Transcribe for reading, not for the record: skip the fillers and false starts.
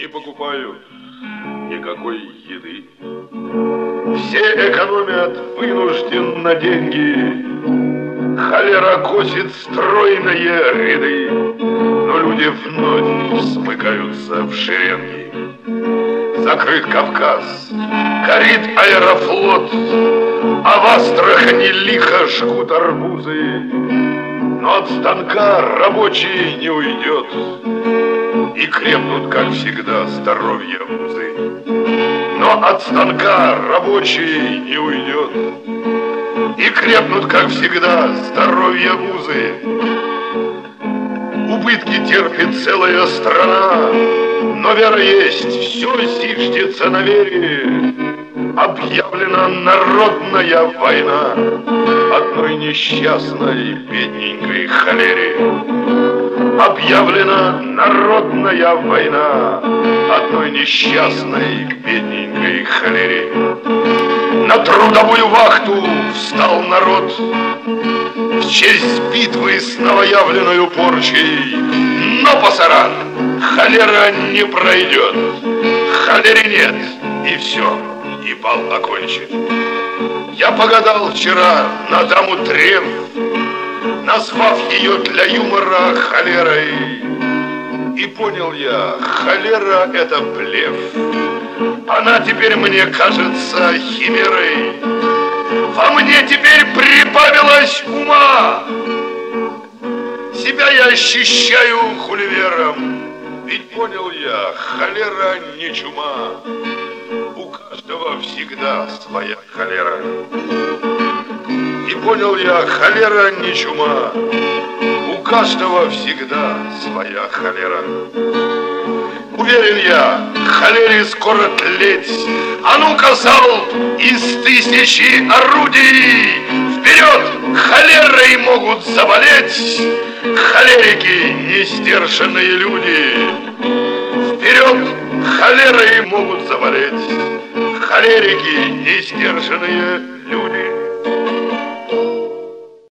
не покупают никакой еды. Все экономят вынужденно деньги. Холера косит стройные ряды, но люди вновь смыкаются в шеренги. Закрыт Кавказ, горит аэрофлот, а в Астрахани лихо жгут арбузы. Но от станка рабочий не уйдет, и крепнут, как всегда, здоровье узы. Но от станка рабочий не уйдет, и крепнут, как всегда, здоровье узы. Убытки терпит целая страна, но вера есть, все зиждется на вере. Объявлена народная война одной несчастной бедненькой холере. Объявлена народная война одной несчастной бедненькой холере. На трудовую вахту встал народ в честь битвы с новоявленной порчей. Но, пасаран, холера не пройдет, холере нет, и все, и бал окончен. Я погадал вчера на даму Треф, назвав ее для юмора холерой. И понял я, холера — это блеф. Она теперь мне кажется химерой. Во мне теперь прибавилось ума. Себя я ощущаю хуливером. Ведь понял я, холера не чума. У каждого всегда своя холера. И понял я, холера не чума. У каждого всегда своя холера. Уверен я, холере скоро тлеть. А ну-ка, залп из 1000 орудий! Вперед! Холерой могут заболеть холерики, несдержанные люди. Вперед! Холерой могут заболеть холерики, несдержанные люди.